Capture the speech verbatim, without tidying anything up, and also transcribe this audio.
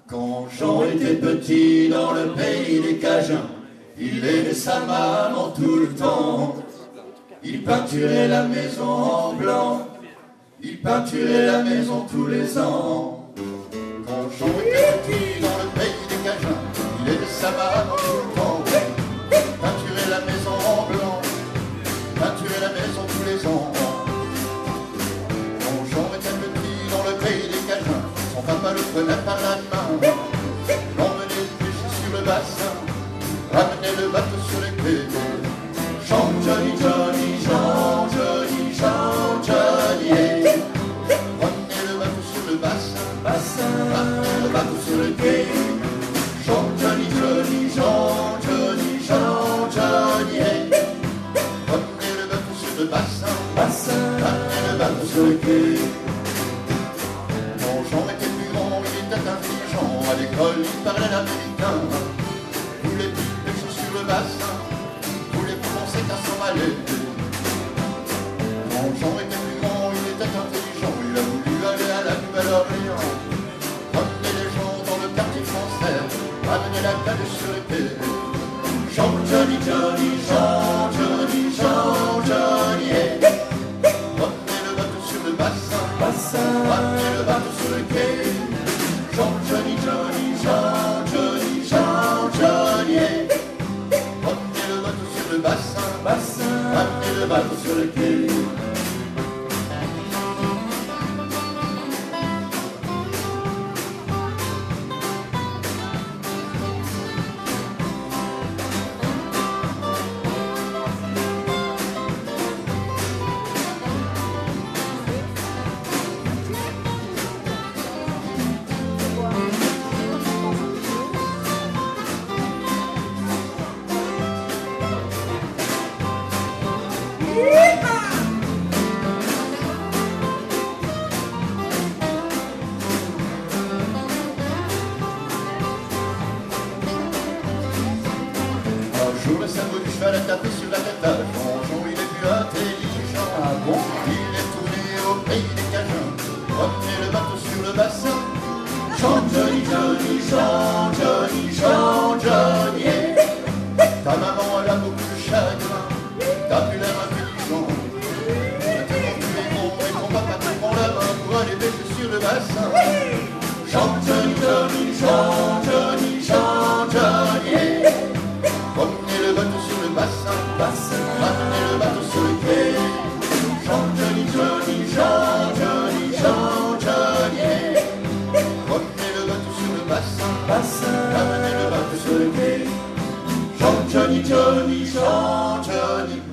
Quand Jean était petit dans le pays des Cajuns, il aimait sa maman tout le temps. Il peinturait la maison en blanc, il peinturait la maison tous les ans. Quand Jean était petit dans le pays des Cajuns, il aimait sa maman tout le temps. Peinturait la maison en blanc, peinturait la maison tous les ans. Quand Jean était petit dans le pays des Cajuns, son papa le prenait par la main, l'emmenait pêcher sur le bassin, ramenait le bateau sur les quais. Jean, Johnny, Johnny, Jean, Johnny, Jean, Johnny, hey. Ramenez le bateau sur le bassin, bassin, ramenez le bateau sur le quai. Jean, Johnny, Johnny, Jean, Johnny, Jean, Johnny, hey. Ramenez le bateau sur le bassin, bassin, ramenez le bateau sur le quai. Quand Jean était plus grand, il était intelligent, à l'école il parlait l'américain. Tous les petits pêcheurs sur le bassin, qu'à s'en aller. Quand Jean était plus grand, il était intelligent, il a voulu aller à la Nouvelle-Orléans, ramener les gens dans le quartier français, ramener la calèche sur les quais. Jean, Johnny, Johnny, Jean, Johnny, Jean, Johnny, hey. Ramener le bateau sur le bassin, bassin, ramener le bateau sur le quai. Jean, Johnny, Johnny, Jean, Johnny, Jean, Johnny, hey. Ramener le bateau sur le bassin, bassin, ramenez le bateau sur le quai. Un jour le cerveau du cheval a tapé sur la tête à Jean. Jean il est plus intelligent. Ah bon? Il est tourné au pays des Cajuns, ramener le bateau sur le bassin. Jean, Johnny, Johnny, Jean, Johnny, Jean, Johnny, hey. Ta maman elle a beaucoup de chagrin, t'as plus l'air intelligent. Maintenant tu es grand et ton papa te prend la main pour aller pêcher sur le bassin. Jean, Johnny, Johnny, Jean, Johnny, Jean, Johnny, hey. Ramenez le bateau sur le bassin, bassin, ramenez le bateau sur le quai. Jean, Johnny, Johnny, Jean, Johnny, Jean, Johnny, hey. Ramenez le bateau sur le bassin, bassin, ramenez le bateau sur le quai. Jean, Johnny, Johnny, Jean, Johnny.